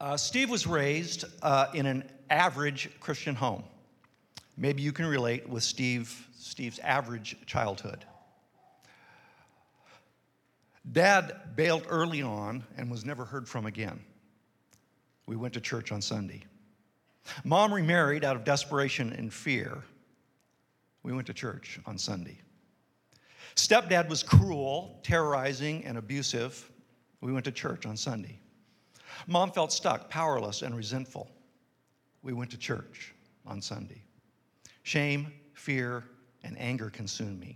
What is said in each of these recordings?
Steve was raised in an average Christian home. Maybe you can relate with Steve's average childhood. Dad bailed early on and was never heard from again. We went to church on Sunday. Mom remarried out of desperation and fear. We went to church on Sunday. Stepdad was cruel, terrorizing, and abusive. We went to church on Sunday. Mom felt stuck, powerless, and resentful. We went to church on Sunday. Shame, fear, and anger consumed me.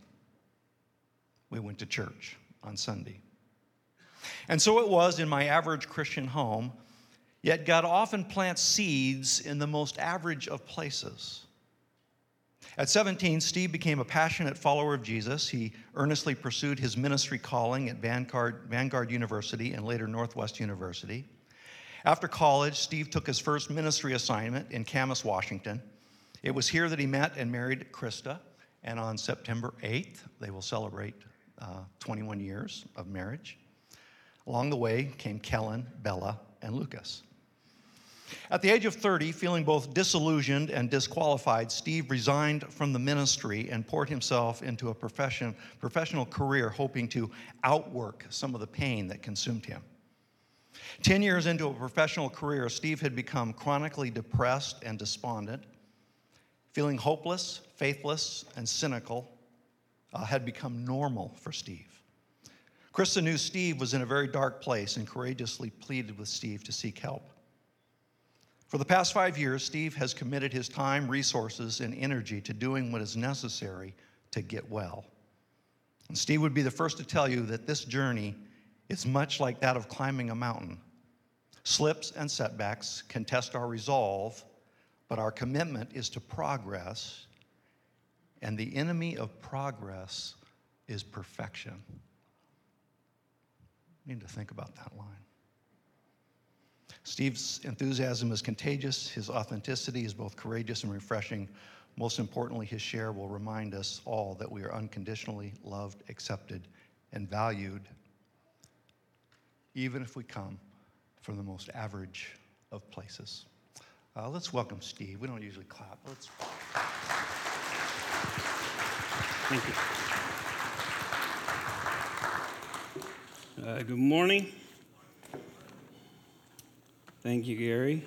We went to church on Sunday. And so it was in my average Christian home, yet God often plants seeds in the most average of places. At 17, Steve became a passionate follower of Jesus. He earnestly pursued his ministry calling at Vanguard University and later Northwest University. After college, Steve took his first ministry assignment in Camas, Washington. It was here that he met and married Krista, and on September 8th, they will celebrate 21 years of marriage. Along the way came Kellen, Bella, and Lucas. At the age of 30, feeling both disillusioned and disqualified, Steve resigned from the ministry and poured himself into a professional career, hoping to outwork some of the pain that consumed him. 10 years into a professional career, Steve had become chronically depressed and despondent. Feeling hopeless, faithless, and cynical had become normal for Steve. Krista knew Steve was in a very dark place and courageously pleaded with Steve to seek help. For the past 5 years, Steve has committed his time, resources, and energy to doing what is necessary to get well. And Steve would be the first to tell you that this journey is much like that of climbing a mountain. Slips and setbacks can test our resolve, but our commitment is to progress, and the enemy of progress is perfection. You need to think about that line. Steve's enthusiasm is contagious. His authenticity is both courageous and refreshing. Most importantly, his share will remind us all that we are unconditionally loved, accepted, and valued, even if we come from the most average of places. Let's welcome Steve. We don't usually clap. Thank you. Good morning. Thank you, Gary.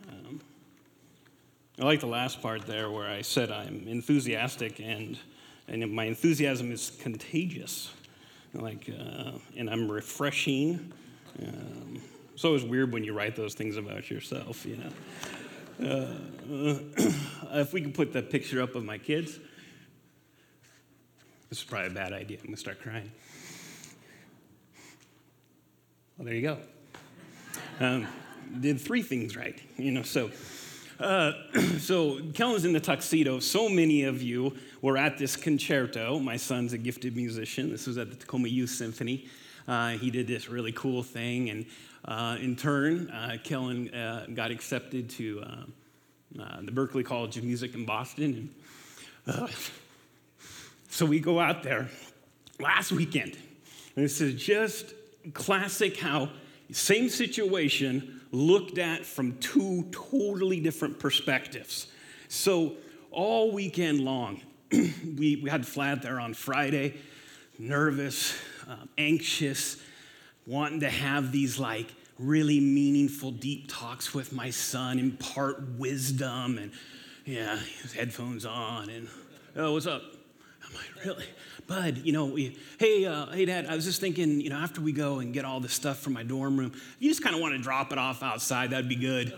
I like the last part there where I said I'm enthusiastic and my enthusiasm is contagious. And I'm refreshing. It's always weird when you write those things about yourself, you know. If we could put that picture up of my kids. This is probably a bad idea. I'm going to start crying. Well, there you go. Did three things right, you know. So Kellen's in the tuxedo. So many of you were at this concerto. My son's a gifted musician. This was at the Tacoma Youth Symphony. He did this really cool thing, and in turn, Kellen got accepted to the Berklee College of Music in Boston. And, so we go out there last weekend. And this is just classic how same situation looked at from two totally different perspectives. So all weekend long, we had flat there on Friday, nervous, anxious, wanting to have these like really meaningful, deep talks with my son, impart wisdom, and yeah, his headphones on, and oh, what's up? I'm like, really? Bud, you know, hey, Dad, I was just thinking, you know, after we go and get all this stuff from my dorm room, if you just kind of want to drop it off outside, that'd be good.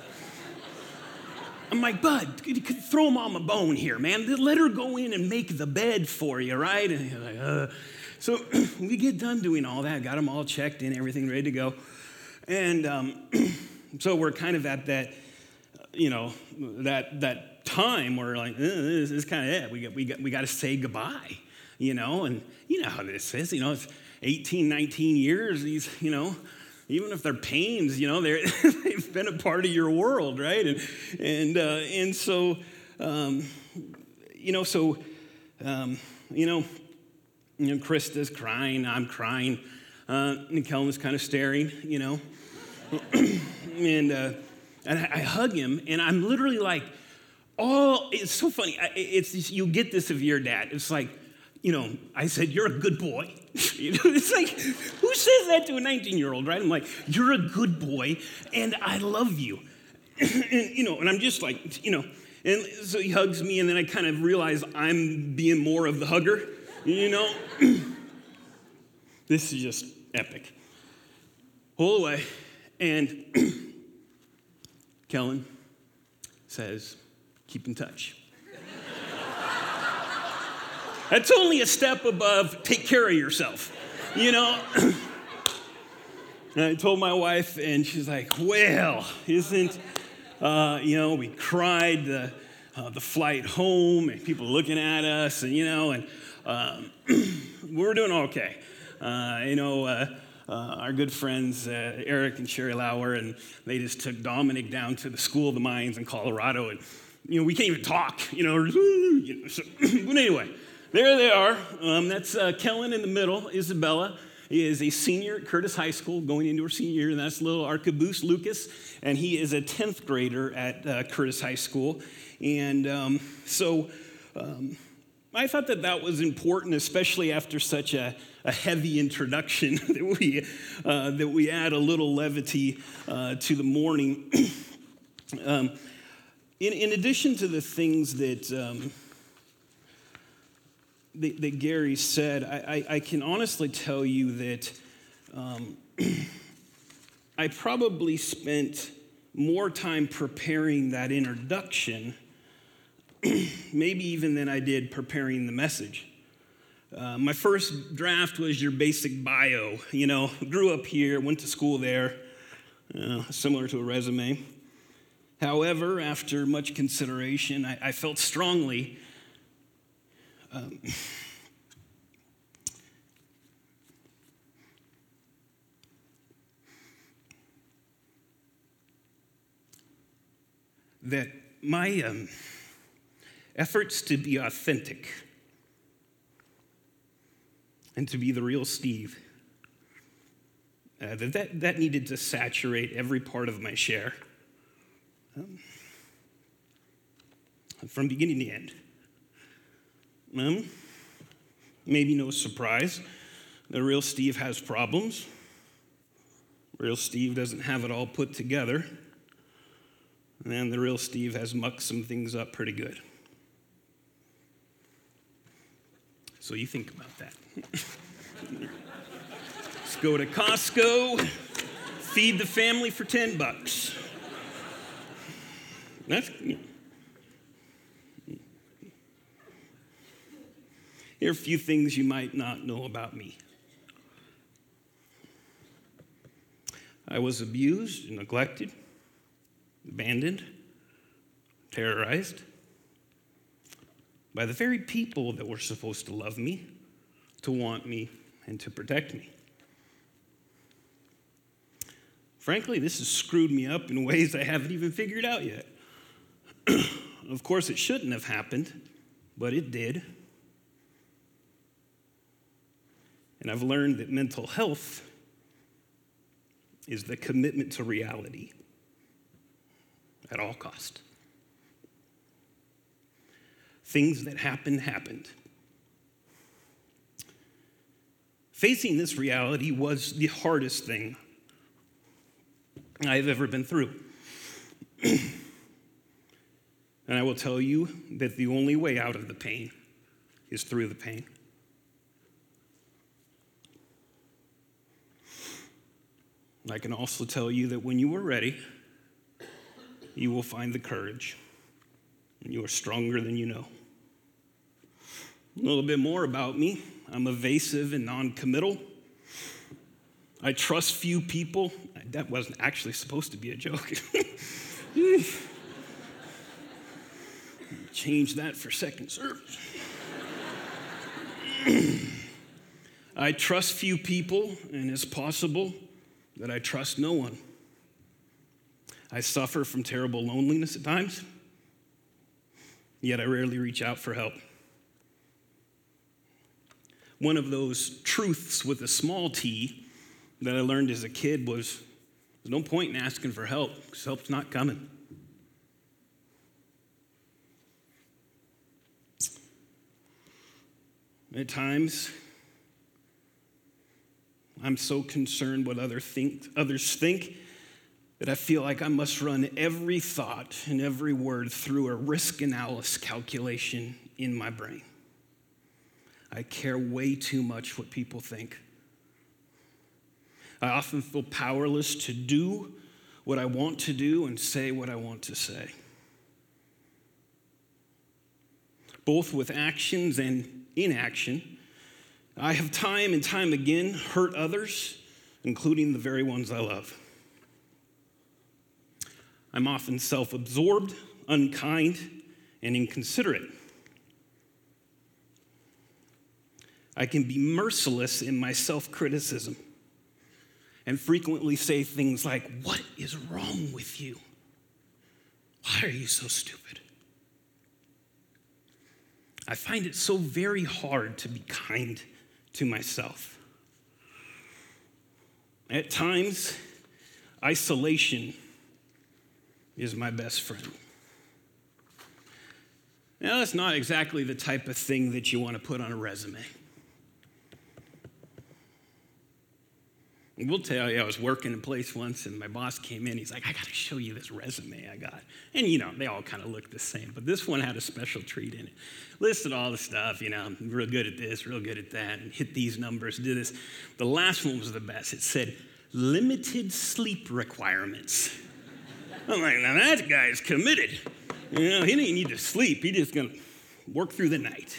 I'm like, Bud, you could throw Mom a bone here, man. Let her go in and make the bed for you, right? And he's like, So we get done doing all that, got them all checked in, everything ready to go. And so we're kind of at that, you know, that time where like, this is kind of it. We got to say goodbye, you know, and you know how this is, you know, it's 18, 19 years, these, you know, even if they're pains, you know, they've been a part of your world, right? And so, you know, Krista's crying, I'm crying, and Kellen was kind of staring, you know. And I hug him, and I'm literally like, oh, it's so funny. You get this of your dad. It's like, I said, you're a good boy. It's like, who says that to a 19-year-old, right? I'm like, you're a good boy, and I love you. And I'm just like, and so he hugs me, and then I kind of realize I'm being more of the hugger, This is just epic. Pull away, and Kellen says, keep in touch. That's only a step above take care of yourself, And I told my wife, and she's like, well, isn't, we cried the flight home, and people looking at us, and, we're doing okay. Our good friends, Eric and Sherry Lauer, and they just took Dominic down to the School of the Mines in Colorado, and, we can't even talk, But anyway, there they are. That's Kellen in the middle, Isabella. He is a senior at Curtis High School, going into her senior year, and that's little Arquebus Lucas, and he is a 10th grader at Curtis High School. And I thought that was important, especially after such a heavy introduction, that we add a little levity to the morning. In addition to the things that Gary said, I can honestly tell you that I probably spent more time preparing that introduction, maybe even than I did preparing the message. My first draft was your basic bio, grew up here, went to school there, similar to a resume. However, after much consideration, I felt strongly that my efforts to be authentic and to be the real Steve, that needed to saturate every part of my share, from beginning to end. Maybe no surprise, the real Steve has problems. Real Steve doesn't have it all put together. And the real Steve has mucked some things up pretty good. So you think about that. Let's go to Costco, feed the family for $10. That's... Here are a few things you might not know about me. I was abused, neglected, abandoned, terrorized by the very people that were supposed to love me, to want me, and to protect me. Frankly, this has screwed me up in ways I haven't even figured out yet. Of course, it shouldn't have happened, but it did. And I've learned that mental health is the commitment to reality at all cost. Things that happened. Facing this reality was the hardest thing I've ever been through. And I will tell you that the only way out of the pain is through the pain. I can also tell you that when you are ready, you will find the courage, and you are stronger than you know. A little bit more about me. I'm evasive and non-committal. I trust few people. That wasn't actually supposed to be a joke. Change that for second service. I trust few people, and it's possible that I trust no one. I suffer from terrible loneliness at times, yet I rarely reach out for help. One of those truths with a small t that I learned as a kid was There's no point in asking for help because help's not coming. At times, I'm so concerned what others think that I feel like I must run every thought and every word through a risk analysis calculation in my brain. I care way too much what people think. I often feel powerless to do what I want to do and say what I want to say. Both with actions and inaction, I have time and time again hurt others, including the very ones I love. I'm often self-absorbed, unkind, and inconsiderate. I can be merciless in my self-criticism and frequently say things like, "What is wrong with you? Why are you so stupid?" I find it so very hard to be kind to myself. At times, isolation is my best friend. Now, that's not exactly the type of thing that you want to put on a resume. I will tell you, I was working a place once, and my boss came in. He's like, "I got to show you this resume I got." And, they all kind of look the same. But this one had a special treat in it. Listed all the stuff, I'm real good at this, real good at that, and hit these numbers, do this. The last one was the best. It said, "limited sleep requirements." I'm like, now that guy's committed. He didn't need to sleep. He's just going to work through the night.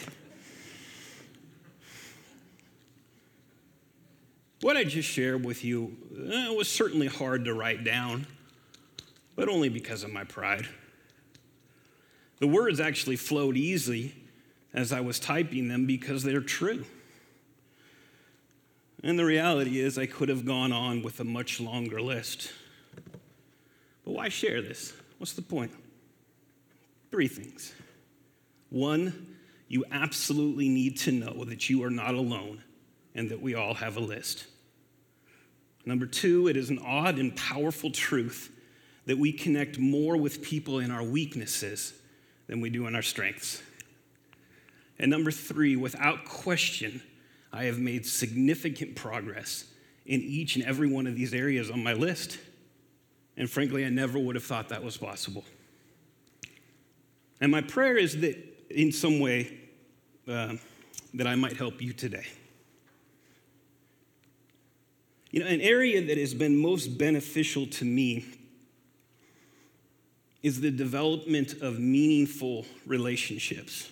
What I just shared with you was certainly hard to write down, but only because of my pride. The words actually flowed easily as I was typing them because they're true. And the reality is I could have gone on with a much longer list. But why share this? What's the point? 3 things. 1, you absolutely need to know that you are not alone and that we all have a list. Number 2, it is an odd and powerful truth that we connect more with people in our weaknesses than we do in our strengths. And number 3, without question, I have made significant progress in each and every one of these areas on my list. And frankly, I never would have thought that was possible. And my prayer is that in some way that I might help you today. An area that has been most beneficial to me is the development of meaningful relationships.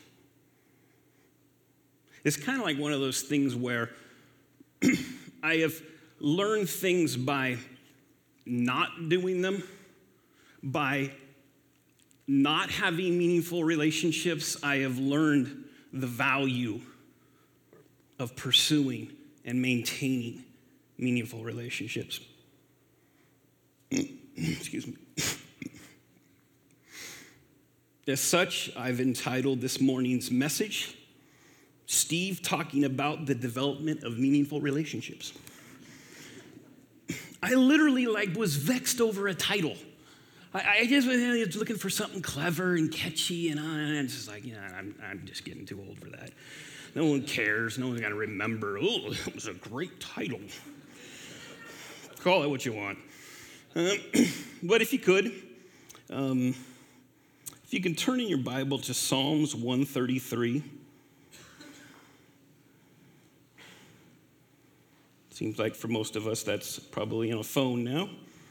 It's kind of like one of those things where I have learned things by not doing them, by not having meaningful relationships. I have learned the value of pursuing and maintaining meaningful relationships. Excuse me. As such, I've entitled this morning's message, "Steve Talking About the Development of Meaningful Relationships." I literally was vexed over a title. I just was looking for something clever and catchy, and it's just like, I'm just getting too old for that. No one cares. No one's going to remember. Oh, that was a great title. Call it what you want. But if you could, if you can turn in your Bible to Psalms 133. Seems like for most of us that's probably on a phone now.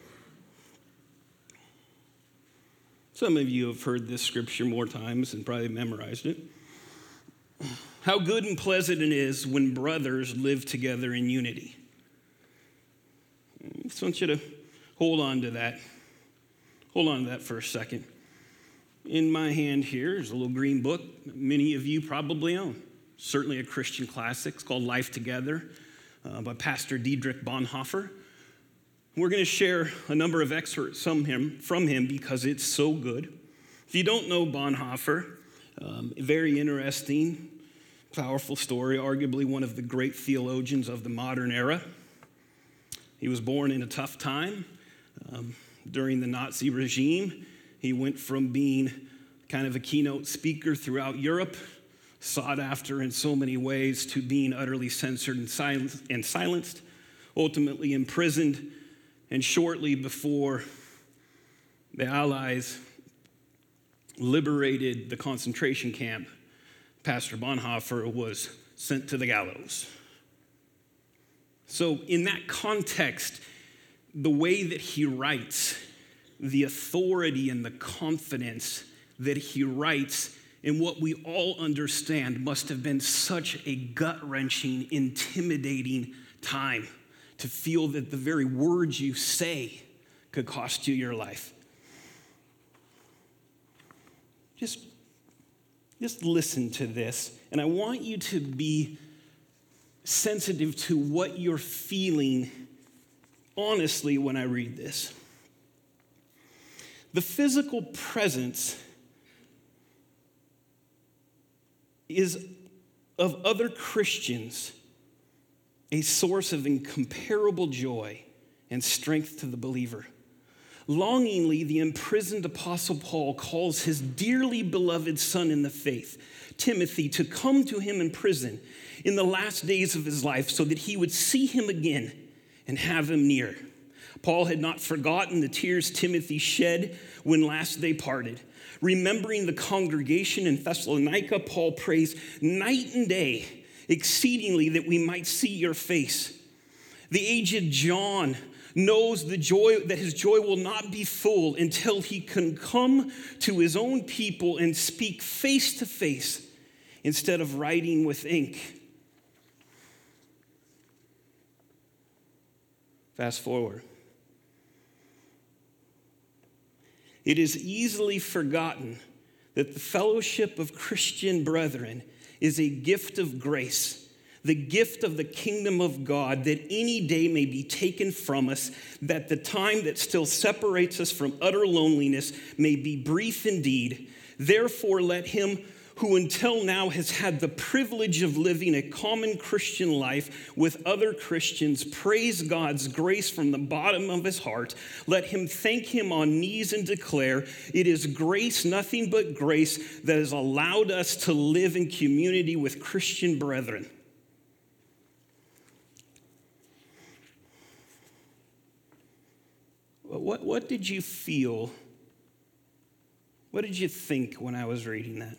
Some of you have heard this scripture more times and probably memorized it. How good and pleasant it is when brothers live together in unity. I just want you to hold on to that. Hold on to that for a second. In my hand here is a little green book many of you probably own. Certainly a Christian classic. It's called Life Together by Pastor Dietrich Bonhoeffer. We're going to share a number of excerpts from him because it's so good. If you don't know Bonhoeffer, very interesting, powerful story, arguably one of the great theologians of the modern era. He was born in a tough time. During the Nazi regime, he went from being kind of a keynote speaker throughout Europe, sought after in so many ways, to being utterly censored and silenced, ultimately imprisoned, and shortly before the Allies liberated the concentration camp, Pastor Bonhoeffer was sent to the gallows. So in that context, the way that he writes, the authority and the confidence that he writes in what we all understand must have been such a gut-wrenching, intimidating time to feel that the very words you say could cost you your life. Just listen to this, and I want you to be sensitive to what you're feeling honestly when I read this. The physical presence is of other Christians a source of incomparable joy and strength to the believer. Longingly, the imprisoned Apostle Paul calls his dearly beloved son in the faith, Timothy, to come to him in prison in the last days of his life so that he would see him again and have him near. Paul had not forgotten the tears Timothy shed when last they parted. Remembering the congregation in Thessalonica, Paul prays night and day exceedingly that we might see your face. The aged John knows the joy that his joy will not be full until he can come to his own people and speak face to face instead of writing with ink. Fast forward. It is easily forgotten that the fellowship of Christian brethren is a gift of grace, the gift of the kingdom of God, that any day may be taken from us, that the time that still separates us from utter loneliness may be brief indeed. Therefore, let him who until now has had the privilege of living a common Christian life with other Christians praise God's grace from the bottom of his heart. Let him thank him on knees and declare, it is grace, nothing but grace, that has allowed us to live in community with Christian brethren. What did you feel? What did you think when I was reading that?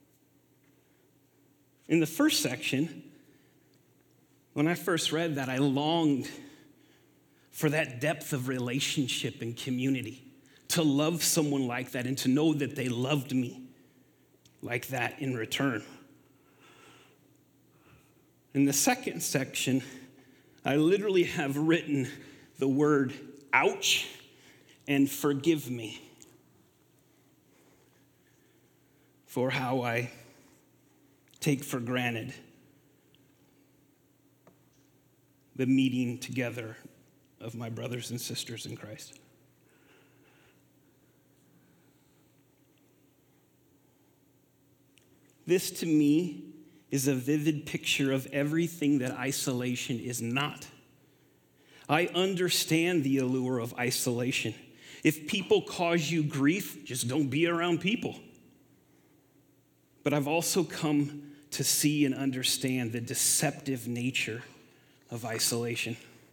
In the first section, when I first read that, I longed for that depth of relationship and community, to love someone like that and to know that they loved me like that in return. In the second section, I literally have written the word ouch and forgive me for how I take for granted the meeting together of my brothers and sisters in Christ. This to me is a vivid picture of everything that isolation is not. I understand the allure of isolation. If people cause you grief, just don't be around people. But I've also come to see and understand the deceptive nature of isolation.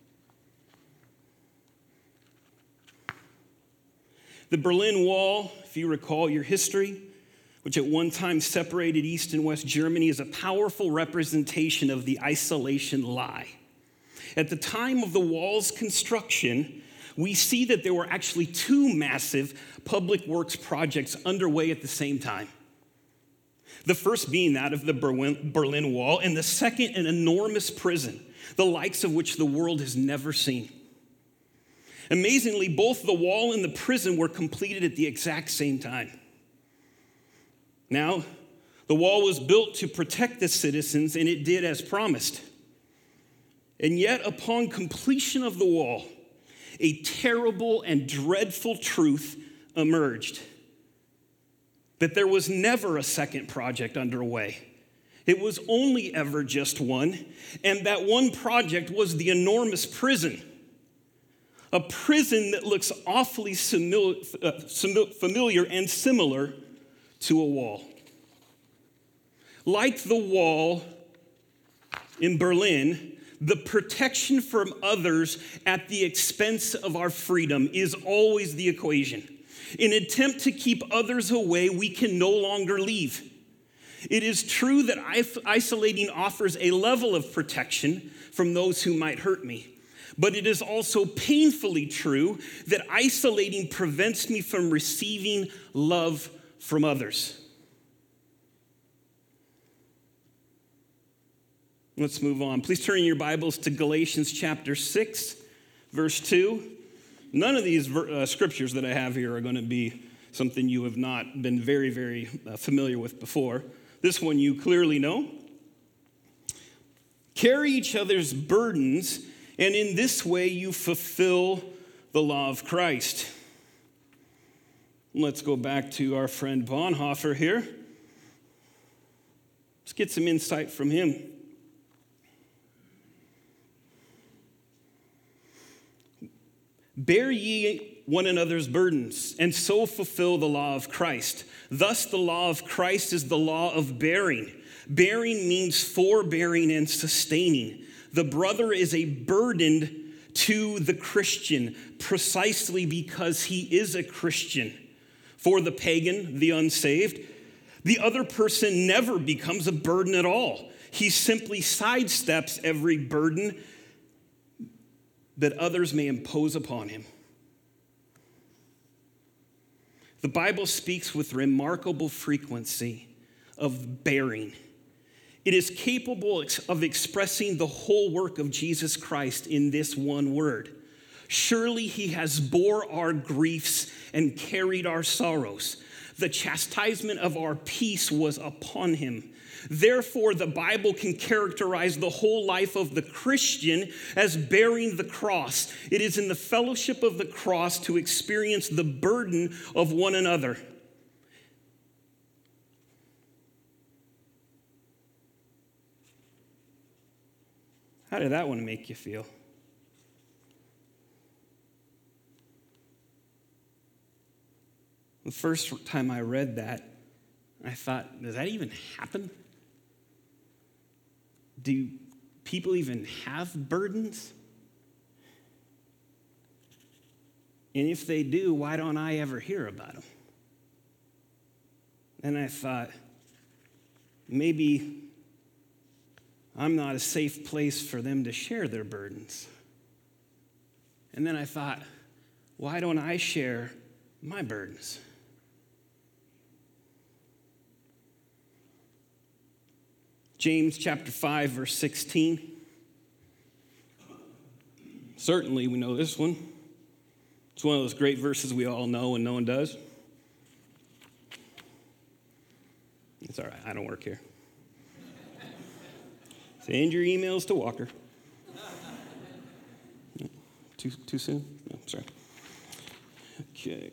The Berlin Wall, if you recall your history, which at one time separated East and West Germany, is a powerful representation of the isolation lie. At the time of the wall's construction, we see that there were actually two massive public works projects underway at the same time. The first being that of the Berlin Wall, and the second an enormous prison, the likes of which the world has never seen. Amazingly, both the wall and the prison were completed at the exact same time. Now, the wall was built to protect the citizens, and it did as promised. And yet, upon completion of the wall, a terrible and dreadful truth emerged: that there was never a second project underway. It was only ever just one, and that one project was the enormous prison. a prison that looks awfully familiar and similar to a wall. Like the wall in Berlin, the protection from others at the expense of our freedom is always the equation. In an attempt to keep others away, we can no longer leave. It is true that isolating offers a level of protection from those who might hurt me. But it is also painfully true that isolating prevents me from receiving love from others. Let's move on. Please turn in your Bibles to Galatians chapter 6, verse 2. None of these scriptures that I have here are going to be something you have not been very, very familiar with before. This one you clearly know. Carry each other's burdens, and in this way you fulfill the law of Christ. Let's go back to our friend Bonhoeffer here. Let's get some insight from him. Bear ye one another's burdens, and so fulfill the law of Christ. Thus the law of Christ is the law of bearing. Bearing means forbearing and sustaining. The brother is a burden to the Christian precisely because he is a Christian. For the pagan, the unsaved, the other person never becomes a burden at all. He simply sidesteps every burden that others may impose upon him. The Bible speaks with remarkable frequency of bearing. It is capable of expressing the whole work of Jesus Christ in this one word. Surely he has bore our griefs and carried our sorrows. The chastisement of our peace was upon him. Therefore, the Bible can characterize the whole life of the Christian as bearing the cross. It is in the fellowship of the cross to experience the burden of one another. How did that one make you feel? The first time I read that, I thought, does that even happen? Do people even have burdens? And if they do, why don't I ever hear about them? And I thought, maybe I'm not a safe place for them to share their burdens. And then I thought, why don't I share my burdens? James chapter 5, verse 16. Certainly we know this one. It's one of those great verses we all know and no one does. It's all right, I don't work here. Send your emails to Walker. Too soon? No, sorry. Okay.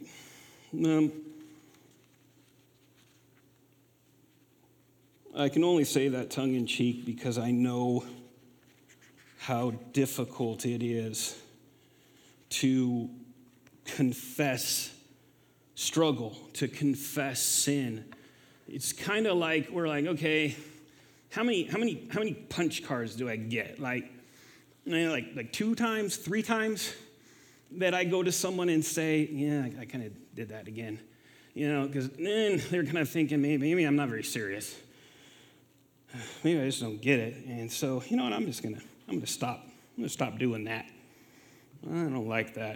I can only say that tongue-in-cheek because I know how difficult it is to confess struggle, to confess sin. It's kind of like we're like, okay, how many punch cards do I get? Like 2 times, 3 times that I go to someone and say, yeah, I kind of did that again, because then they're kind of thinking maybe I'm not very serious. Maybe I just don't get it. And so, you know what, I'm gonna stop. I'm gonna stop doing that. I don't like that.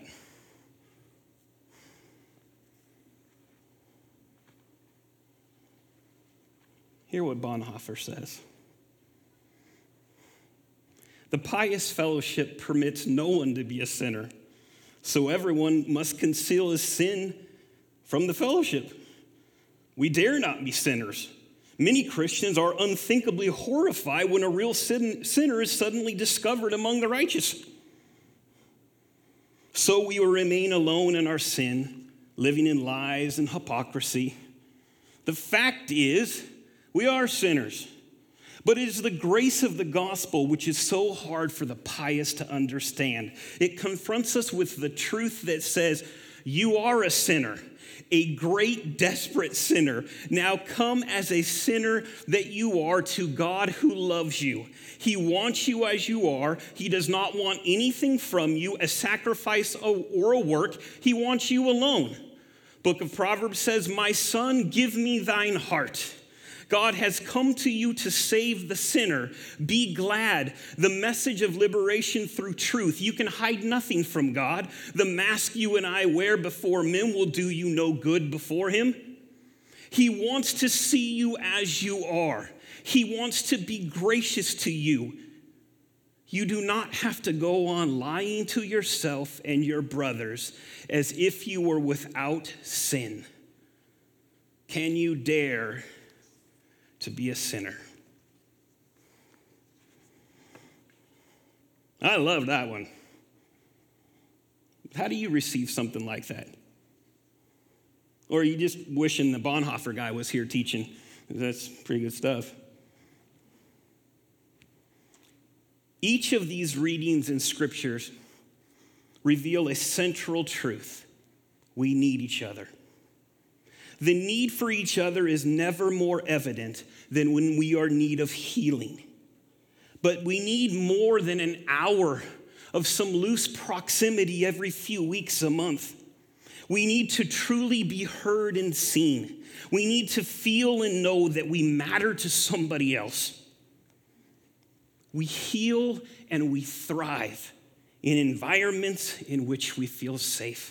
Hear what Bonhoeffer says. The pious fellowship permits no one to be a sinner, so everyone must conceal his sin from the fellowship. We dare not be sinners. Many Christians are unthinkably horrified when a real sinner is suddenly discovered among the righteous. So we will remain alone in our sin, living in lies and hypocrisy. The fact is, we are sinners. But it is the grace of the gospel which is so hard for the pious to understand. It confronts us with the truth that says, you are a sinner, a great, desperate sinner. Now come as a sinner that you are to God who loves you. He wants you as you are. He does not want anything from you, a sacrifice or a work. He wants you alone. Book of Proverbs says, my son, give me thine heart. God has come to you to save the sinner. Be glad. The message of liberation through truth. You can hide nothing from God. The mask you and I wear before men will do you no good before him. He wants to see you as you are. He wants to be gracious to you. You do not have to go on lying to yourself and your brothers as if you were without sin. Can you dare to be a sinner? I love that one. How do you receive something like that? Or are you just wishing the Bonhoeffer guy was here teaching? That's pretty good stuff. Each of these readings in scriptures reveal a central truth. We need each other. The need for each other is never more evident than when we are in need of healing. But we need more than an hour of some loose proximity every few weeks a month. We need to truly be heard and seen. We need to feel and know that we matter to somebody else. We heal and we thrive in environments in which we feel safe.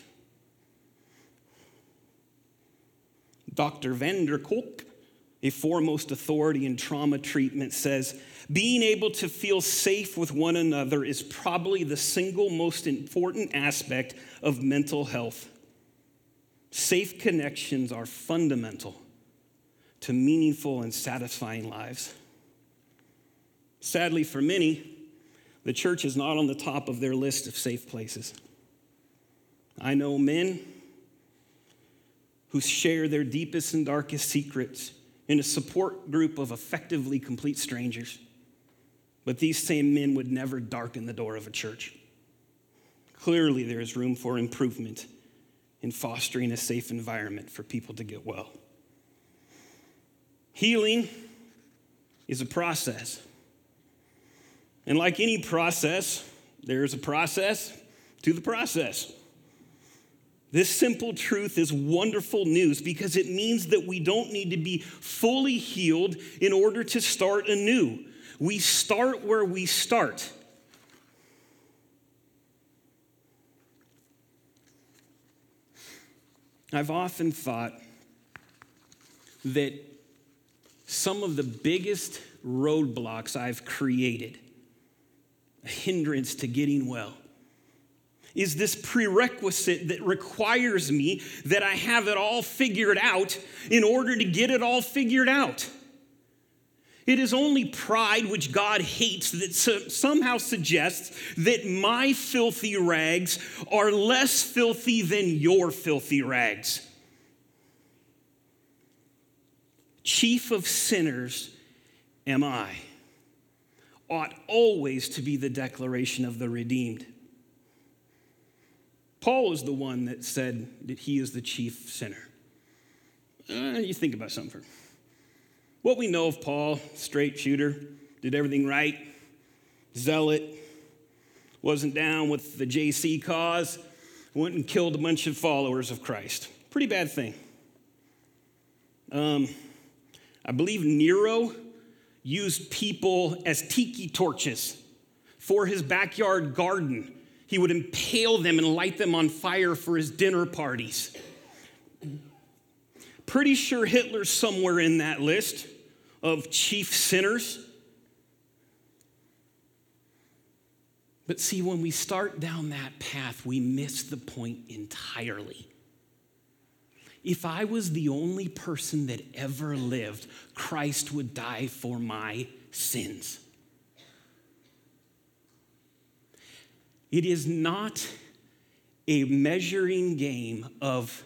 Dr. Van der Kolk, a foremost authority in trauma treatment, says, being able to feel safe with one another is probably the single most important aspect of mental health. Safe connections are fundamental to meaningful and satisfying lives. Sadly for many, the church is not on the top of their list of safe places. I know men who share their deepest and darkest secrets in a support group of effectively complete strangers. But these same men would never darken the door of a church. Clearly, there is room for improvement in fostering a safe environment for people to get well. Healing is a process. And like any process, there's a process to the process. This simple truth is wonderful news because it means that we don't need to be fully healed in order to start anew. We start where we start. I've often thought that some of the biggest roadblocks I've created, a hindrance to getting well, is this prerequisite that requires me that I have it all figured out in order to get it all figured out. It is only pride, which God hates, that somehow suggests that my filthy rags are less filthy than your filthy rags. Chief of sinners am I, ought always to be the declaration of the redeemed. Paul is the one that said that he is the chief sinner. You think about something. What we know of Paul, straight shooter, did everything right, zealot, wasn't down with the JC cause, went and killed a bunch of followers of Christ. Pretty bad thing. I believe Nero used people as tiki torches for his backyard garden. He would impale them and light them on fire for his dinner parties. Pretty sure Hitler's somewhere in that list of chief sinners. But see, when we start down that path, we miss the point entirely. If I was the only person that ever lived, Christ would die for my sins. It is not a measuring game of,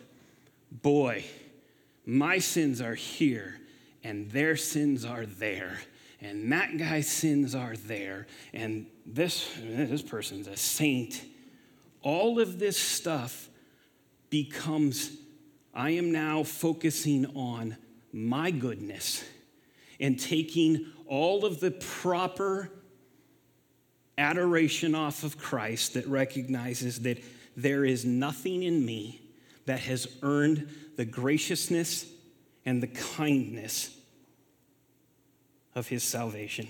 boy, my sins are here and their sins are there, and that guy's sins are there, and this person's a saint. All of this stuff becomes, I am now focusing on my goodness and taking all of the proper adoration off of Christ that recognizes that there is nothing in me that has earned the graciousness and the kindness of his salvation.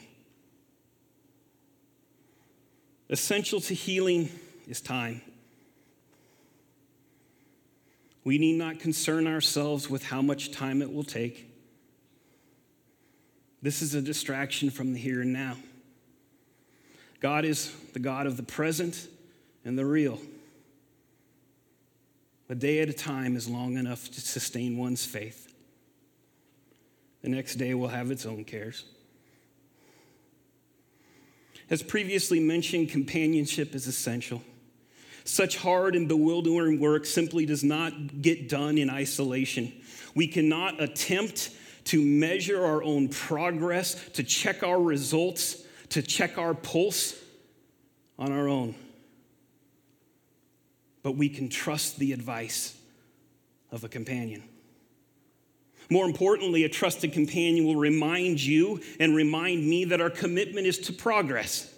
Essential to healing is time. We need not concern ourselves with how much time it will take. This is a distraction from the here and now. God is the God of the present and the real. A day at a time is long enough to sustain one's faith. The next day will have its own cares. As previously mentioned, companionship is essential. Such hard and bewildering work simply does not get done in isolation. We cannot attempt to measure our own progress, to check our results, to check our pulse on our own. But we can trust the advice of a companion. More importantly, a trusted companion will remind you and remind me that our commitment is to progress.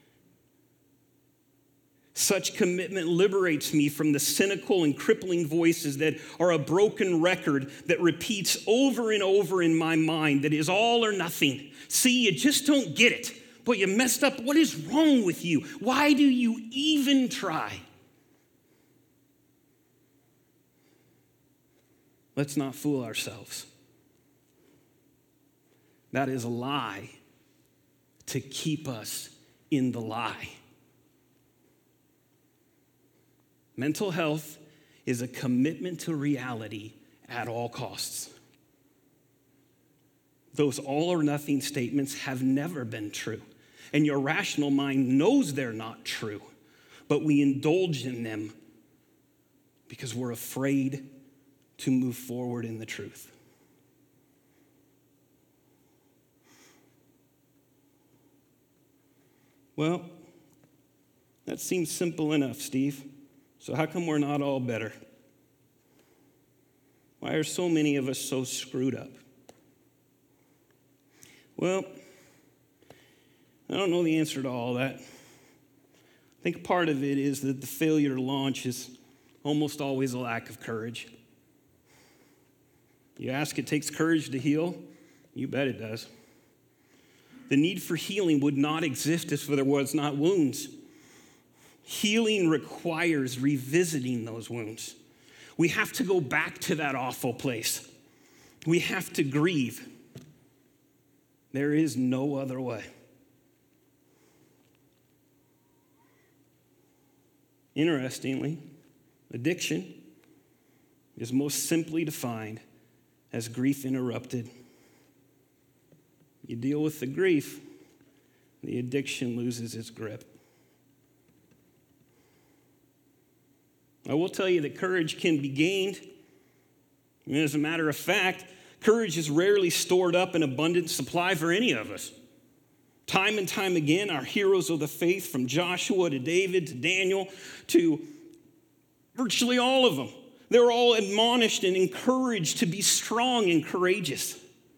Such commitment liberates me from the cynical and crippling voices that are a broken record that repeats over and over in my mind that is all or nothing. See, you just don't get it. But you messed up. What is wrong with you? Why do you even try? Let's not fool ourselves. That is a lie to keep us in the lie. Mental health is a commitment to reality at all costs. Those all or nothing statements have never been true, and your rational mind knows they're not true, but we indulge in them because we're afraid to move forward in the truth. Well, that seems simple enough, Steve. So how come we're not all better? Why are so many of us so screwed up? Well, I don't know the answer to all that. I think part of it is that the failure to launch is almost always a lack of courage. You ask, it takes courage to heal? You bet it does. The need for healing would not exist if there was not wounds. Healing requires revisiting those wounds. We have to go back to that awful place. We have to grieve. There is no other way. Interestingly, addiction is most simply defined as grief interrupted. You deal with the grief, the addiction loses its grip. I will tell you that courage can be gained. And as a matter of fact, courage is rarely stored up in abundant supply for any of us. Time and time again, our heroes of the faith, from Joshua to David to Daniel to virtually all of them, they're all admonished and encouraged to be strong and courageous.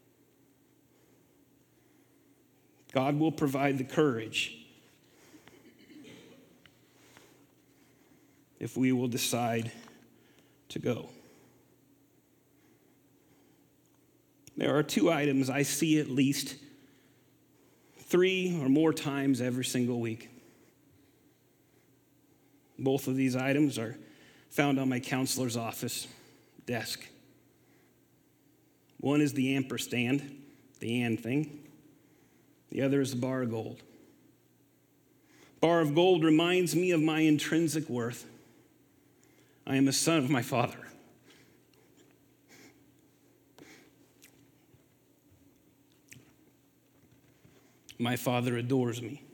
God will provide the courage if we will decide to go. There are two items I see at least 3 or more times every single week. Both of these items are found on my counselor's office desk. One is the ampersand, the and thing. The other is the bar of gold. Bar of gold reminds me of my intrinsic worth. I am a son of my Father. My Father adores me.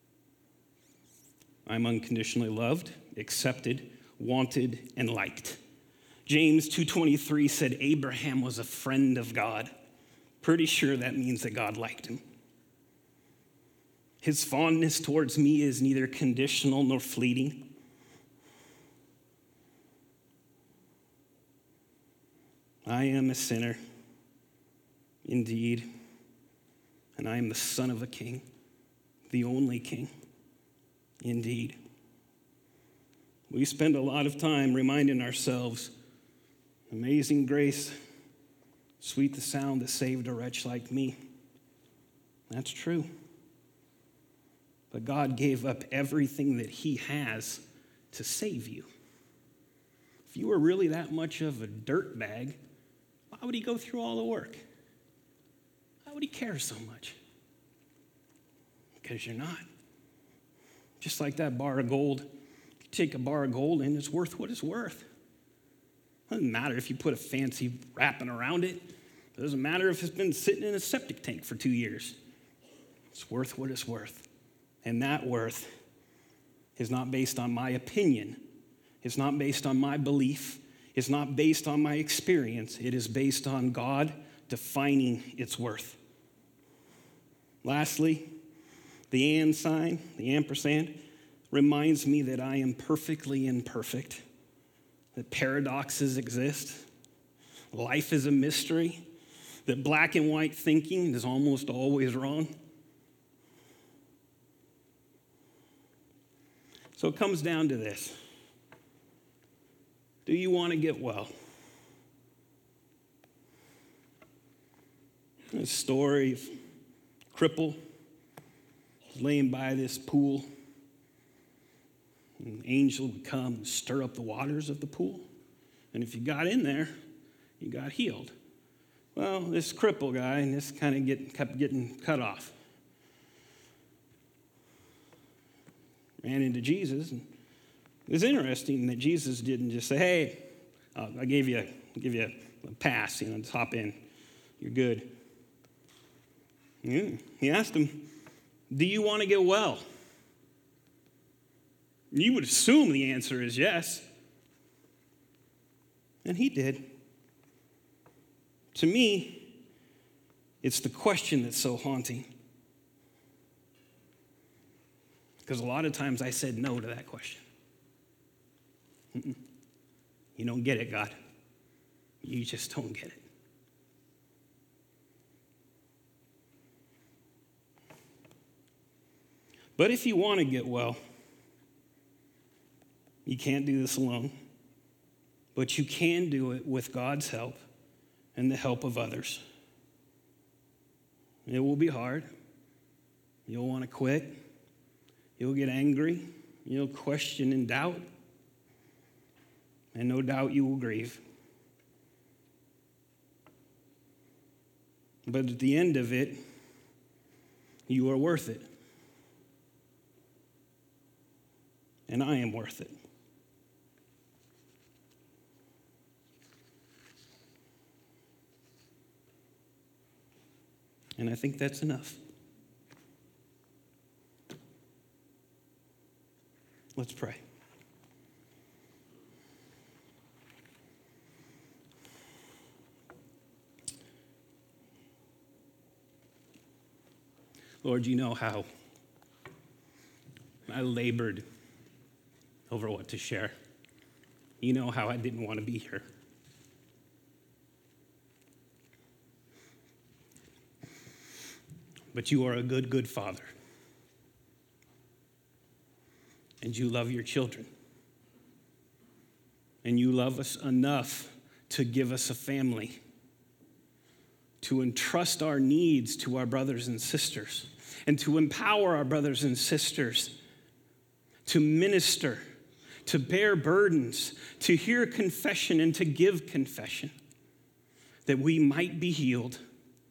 I'm unconditionally loved, accepted, wanted, and liked. James 2:23 said Abraham was a friend of God. Pretty sure that means that God liked him. His fondness towards me is neither conditional nor fleeting. I am a sinner, indeed, and I am the son of a king, the only king, indeed. We spend a lot of time reminding ourselves, amazing grace, sweet the sound that saved a wretch like me. That's true. But God gave up everything that he has to save you. If you were really that much of a dirtbag, why would he go through all the work? Why would he care so much? Because you're not. Just like that bar of gold. You take a bar of gold and it's worth what it's worth. It doesn't matter if you put a fancy wrapping around it. It doesn't matter if it's been sitting in a septic tank for 2 years. It's worth what it's worth. And that worth is not based on my opinion. It's not based on my belief. It's not based on my experience. It is based on God defining its worth. Lastly, the and sign, the ampersand, reminds me that I am perfectly imperfect, that paradoxes exist, life is a mystery, that black and white thinking is almost always wrong. So it comes down to this. Do you want to get well? A story of a cripple laying by this pool. An angel would come and stir up the waters of the pool. And if you got in there, you got healed. Well, this cripple guy, and this kind of kept getting cut off. Ran into Jesus, and it was interesting that Jesus didn't just say, "Hey, I'll give you a pass, just hop in, you're good." He asked him, "Do you want to get well?" You would assume the answer is yes, and he did. To me, it's the question that's so haunting. Because a lot of times I said no to that question. You don't get it, God. You just don't get it. But if you want to get well, you can't do this alone. But you can do it with God's help and the help of others. It will be hard. You'll want to quit. You'll get angry, you'll question and doubt, and no doubt you will grieve. But at the end of it, you are worth it. And I am worth it. And I think that's enough. Let's pray. Lord, you know how I labored over what to share. You know how I didn't want to be here. But you are a good, good Father. And you love your children. And you love us enough to give us a family, to entrust our needs to our brothers and sisters, and to empower our brothers and sisters to minister, to bear burdens, to hear confession and to give confession, that we might be healed.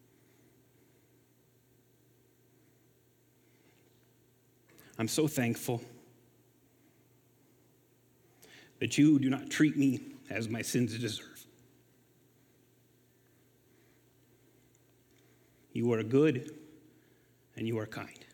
I'm so thankful that you do not treat me as my sins deserve. You are good and you are kind.